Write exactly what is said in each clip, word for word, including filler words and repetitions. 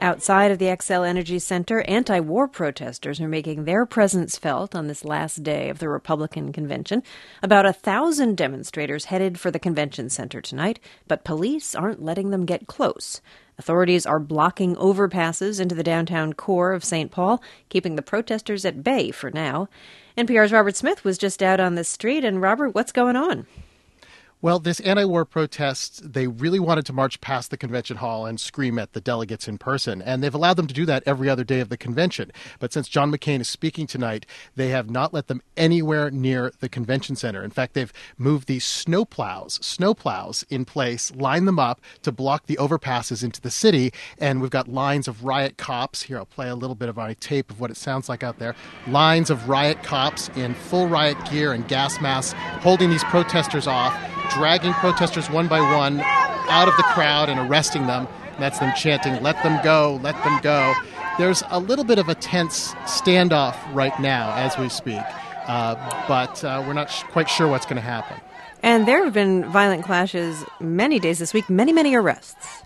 Outside of the Xcel Energy Center, anti-war protesters are making their presence felt on this last day of the Republican convention. About a thousand demonstrators headed for the convention center tonight, but police aren't letting them get close. Authorities are blocking overpasses into the downtown core of Saint Paul, keeping the protesters at bay for now. N P R's Robert Smith was just out on the street. And Robert, what's going on? Well, this anti-war protest, they really wanted to march past the convention hall and scream at the delegates in person. And they've allowed them to do that every other day of the convention. But since John McCain is speaking tonight, they have not let them anywhere near the convention center. In fact, they've moved these snowplows, snowplows in place, lined them up to block the overpasses into the city. And we've got lines of riot cops. Here, I'll play a little bit of my tape of what it sounds like out there. Lines of riot cops in full riot gear and gas masks holding these protesters off, dragging protesters one by one out of the crowd and arresting them. That's them chanting, "Let them go, let them go." There's a little bit of a tense standoff right now as we speak, uh, but uh, we're not sh- quite sure what's going to happen. And there have been violent clashes many days this week, many, many arrests.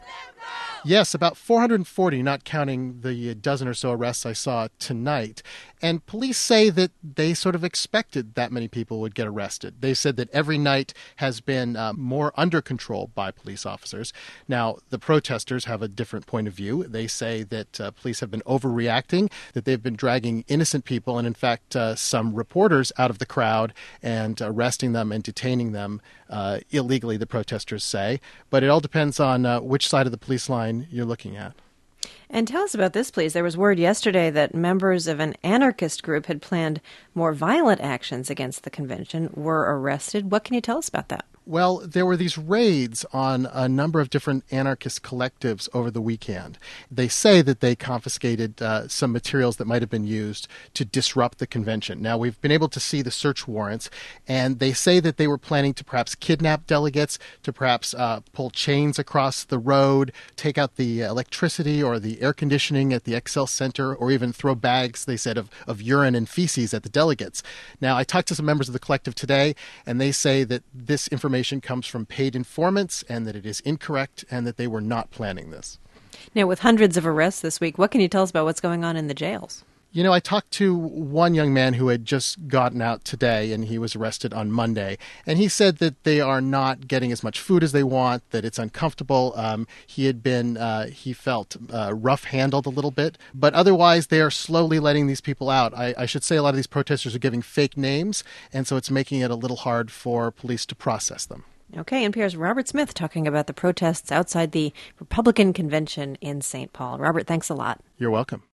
Yes, about four hundred forty, not counting the dozen or so arrests I saw tonight. And police say that they sort of expected that many people would get arrested. They said that every night has been uh, more under control by police officers. Now, the protesters have a different point of view. They say that uh, police have been overreacting, that they've been dragging innocent people and, in fact, uh, some reporters out of the crowd and arresting them and detaining them uh, illegally, the protesters say. But it all depends on uh, which side of the police line you're looking at. And tell us about this, please. There was word yesterday that members of an anarchist group had planned more violent actions against the convention were arrested. What can you tell us about that? Well, there were these raids on a number of different anarchist collectives over the weekend. They say that they confiscated uh, some materials that might have been used to disrupt the convention. Now, we've been able to see the search warrants, and they say that they were planning to perhaps kidnap delegates, to perhaps uh, pull chains across the road, take out the electricity or the air conditioning at the Xcel Center, or even throw bags, they said, of, of urine and feces at the delegates. Now, I talked to some members of the collective today, and they say that this information comes from paid informants and that it is incorrect and that they were not planning this. Now, with hundreds of arrests this week, what can you tell us about what's going on in the jails? You know, I talked to one young man who had just gotten out today, and he was arrested on Monday. And he said that they are not getting as much food as they want, that it's uncomfortable. Um, he had been, uh, he felt uh, rough-handled a little bit. But otherwise, they are slowly letting these people out. I, I should say a lot of these protesters are giving fake names, and so it's making it a little hard for police to process them. Okay, N P R's Robert Smith talking about the protests outside the Republican convention in Saint Paul. Robert, thanks a lot. You're welcome.